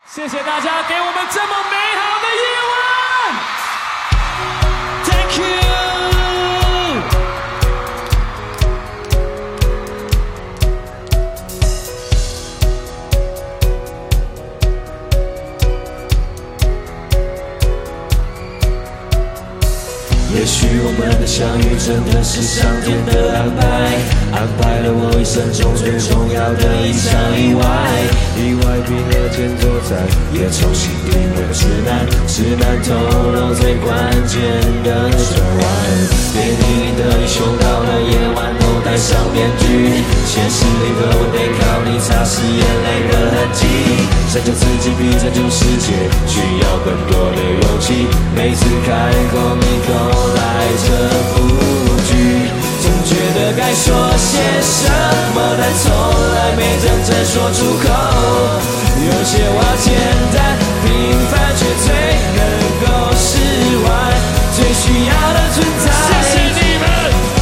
谢谢大家给我们这么美好的夜晚 ，Thank you。 也许我们的相遇真的是上天的安排，安排了我一生中最重要的一场意外。意外拼了前作战，也重新定位了指南，指南透露最关键的转弯。电影里的英雄到了夜晚都戴上面具，现实里的我得靠你擦拭眼泪的痕迹。拯救自己比拯救世界需要更多的勇气，每次开口你都来这不惧，总觉得该说些什么，但从来没真正说出口。有些话简单平凡，却最能够释怀，最需要的存在。 谢谢你们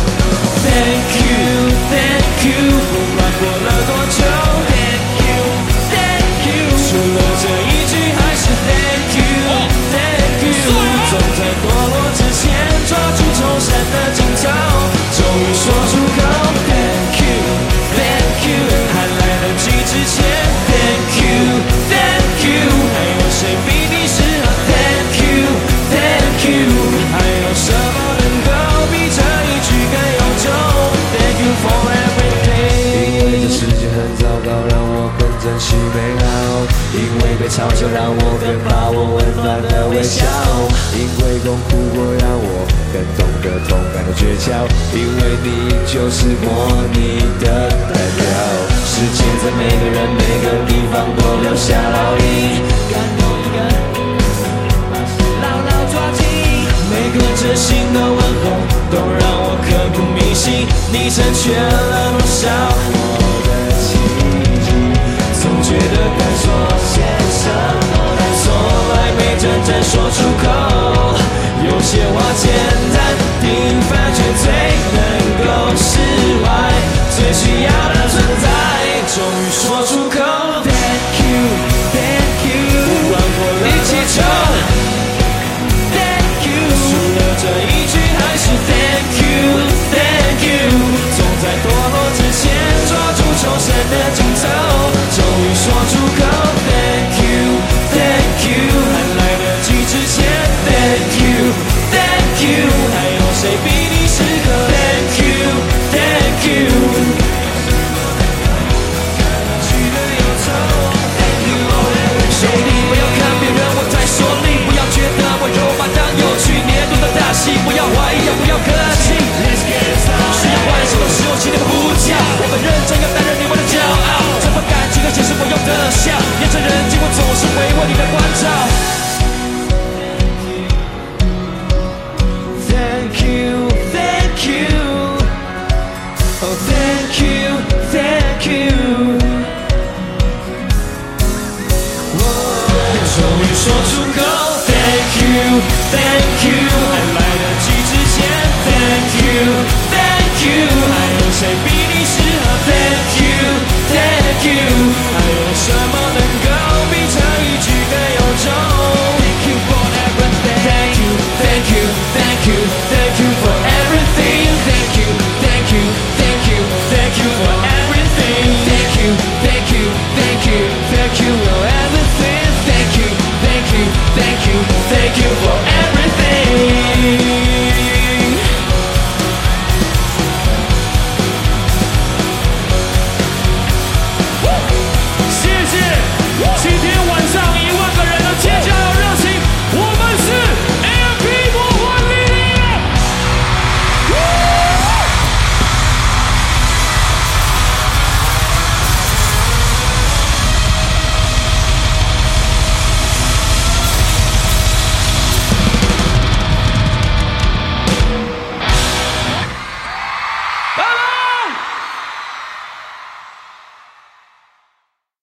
Thank you, thank you， 不管过了多久 Thank you, thank you， 除了这一句还是 Thank you, thank you， 总在堕落之前抓住重生的镜头，终于说出口 Thank you, thank you， 还来得及之前 Thank you, thank you， 还有谁比你适合 Thank you, thank you， 还有什么能够比这一句更有重 Thank you for everything。 因为这世界很糟糕，让我更珍惜美好，因为被嘲笑让我更把握温暖的微笑，因为痛苦过让我更懂得痛感的诀窍，因为你就是模拟的代表。世界在每个人每个地方都留下烙印，感动一个牢牢抓紧，每个真心的问候都让我刻骨铭心，你成全了多少我的奇迹，总觉得该说些什么，但从来没真正说出口。有些话简单平凡，却最能够释怀，最需要的存在，终于说出口 Thank you, thank you， 不管过了多久 Thank you， 除了这一句还是 Thank you, thank you， 总在堕落之前抓住重生的镜头，终于说出口 Thank you, thank you， 还来得及之前 Thank you, thank you， 还有谁比你适合 Thank you, thank you， 兄弟不要看别人我在说你，不要觉得我肉麻当有趣，年度的大戏不要怀疑也不要客气，需要关心的时候请你们呼叫，我们认真要担任你们的骄傲，这份感情和现实我用得笑，眼睁人静我总是会为你的关照。Thank you, thank you, oh thank you, thank you。终于说出口 Thank you, thank you， 还来得及之前 Thank you, thank you， 还有谁比你适合 Thank you, thank you， 还有什么能够